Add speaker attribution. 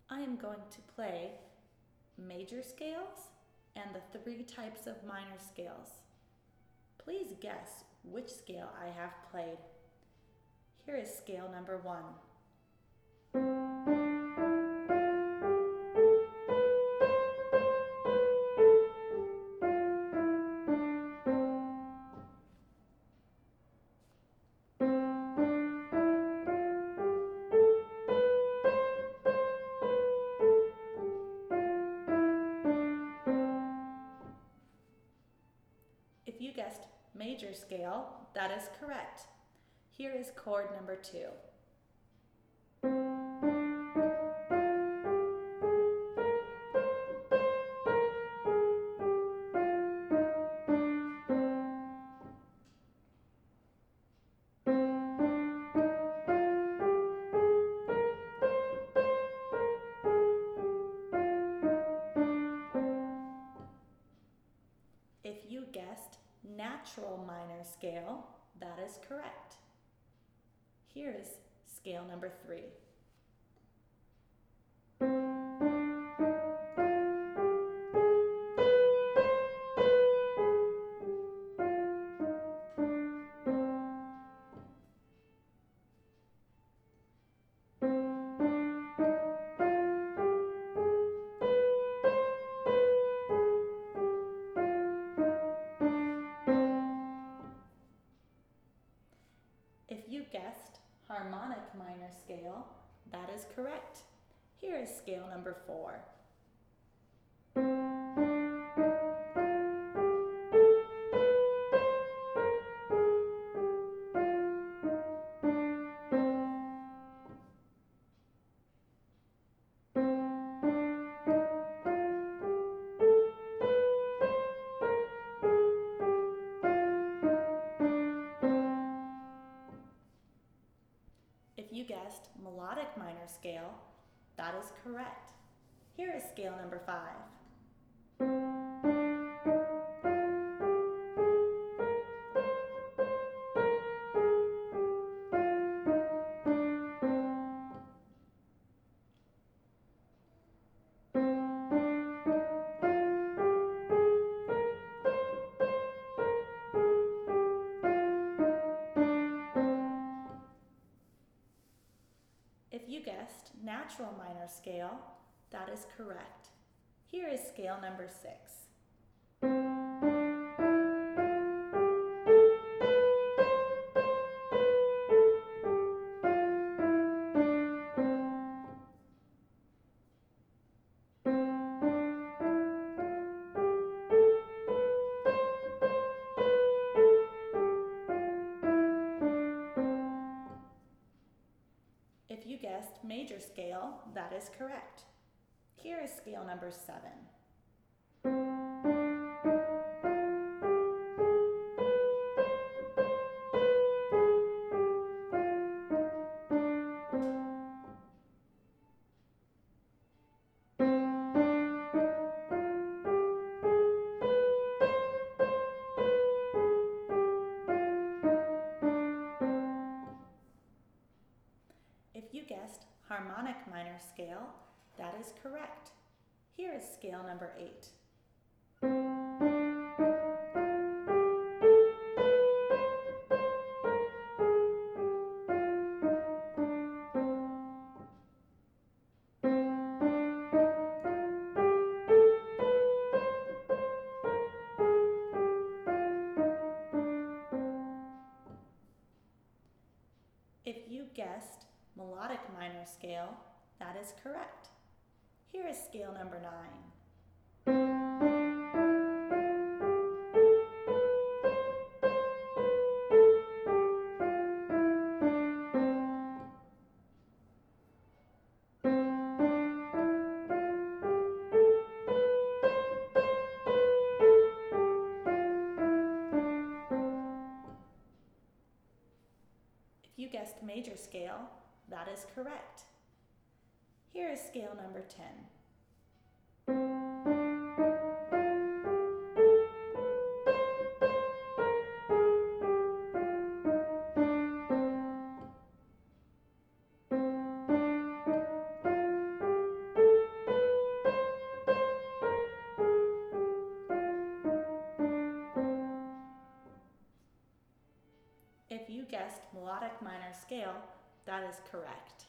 Speaker 1: I am going to play major scales and the 3 types of minor scales. Please guess which scale I have played. Here is scale number 1. If you guessed major scale, that is correct. Here is chord number 2. If you guessed natural minor scale, that is correct. Here is scale number 3. If you guessed harmonic minor scale, that is correct. Here is scale number 4. If you guessed melodic minor scale, that is correct. Here is scale number 5. If you guessed natural minor scale, that is correct. Here is scale number 6. If you guessed major scale, that is correct. Here is scale number 7. If you guessed harmonic minor scale, that is correct. Here is scale number 8. If you guessed melodic minor scale, that is correct. Here is scale number 9. If you guessed major scale, that is correct. Here is scale number 10. melodic minor scale, that is correct.